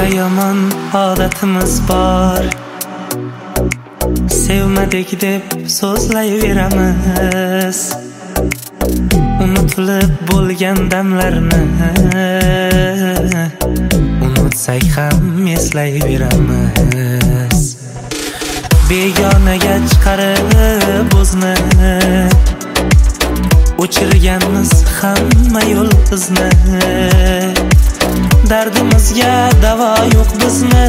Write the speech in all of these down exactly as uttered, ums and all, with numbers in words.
yomon odatimiz bor. Sevmadik deb so'zlayveramiz. Unutilib bo'lgan damlarni unutsak ham eslayveramiz. Begonaga chiqarib o'zni o'chirganmiz hamma yolg'izni. Dardimizga davo yo'q bizni,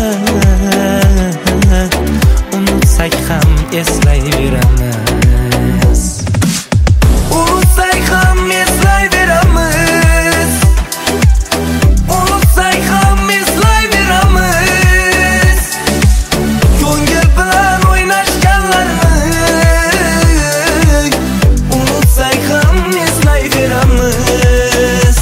unutsak ham eslayveramiz. Unutsak ham eslayveramiz. Unutsak ham eslayveramiz. Ko'ngil bilan o'ynashganlarni unutsak ham eslayveramiz.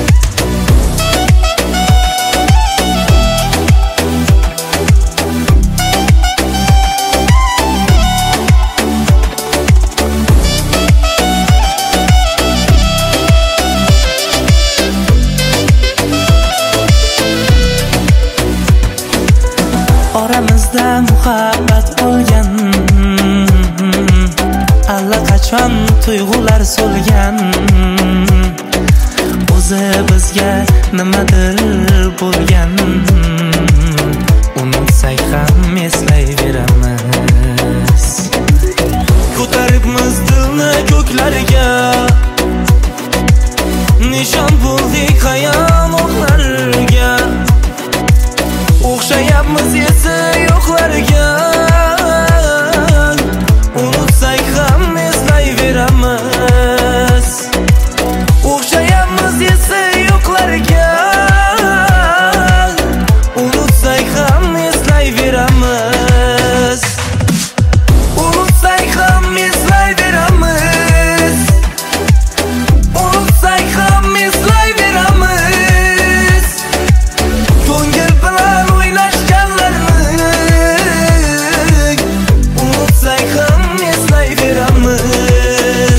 Oramizda muhabbat bo'lgan, allaqachon tuyg'ular so'lgan. O'zi bizga nimadir bo'lgan, unutsak ham eslayveramiz. Ko'taribmiz dilni ko'klarga, nishon bo'ldik qayoqlarga. O'xshayapmiz esi yo'qlarga, unutsak ham eslayveramiz. O'xshayapmiz esi yo'qlarga, unutsak ham eslayveramiz. Unutsak ham eslayveramiz. Unutsak ham eslayveramiz. Ko'ngil bilan o'ynashganlarni unutsak ham eslayveramiz.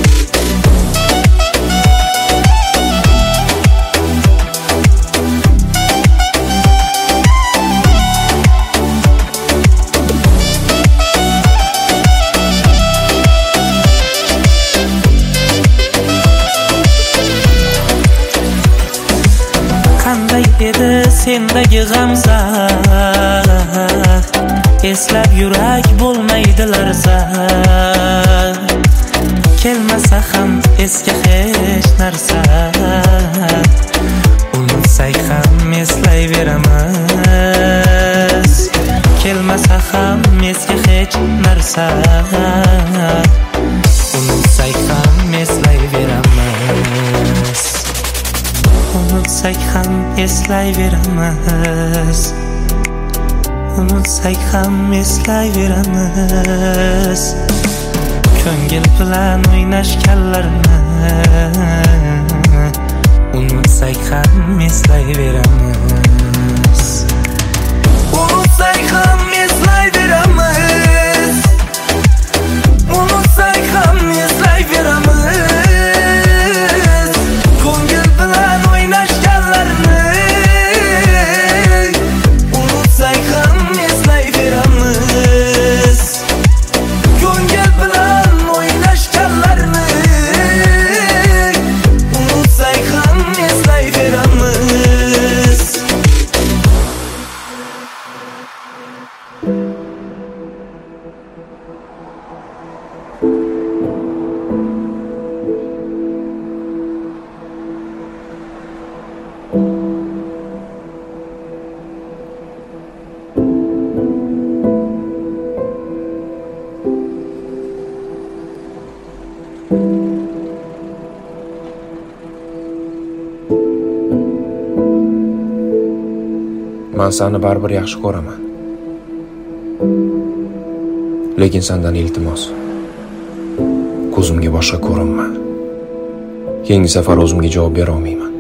Qanday edi sendagi g'amzar, eslab yurak bo'lmaydi larza. Kelmasa ham esga hech narsa, unutsak ham eslayveramiz. Kelmasa ham esga hech narsa, unutsak ham eslayveramiz. Unutsak ham eslayveramiz. Unutsak ham eslayveramiz. Ko'ngil bilan o'ynashganlarni unutsak ham eslayveramiz. Unutsak ham eslayveramiz. Unutsak ham eslayveramiz. Ko'ngil bilan o'ynashganlarni unutsak ham eslayveramiz. Ko'ngil bilan o'ynashganlarni unutsak ham eslayveramiz. Men seni baribir yaxshi ko'raman. Lekin sendan iltimos, ko'zimga boshqa ko'rinma. Keyingi safar o'zimga javob bera olmayman.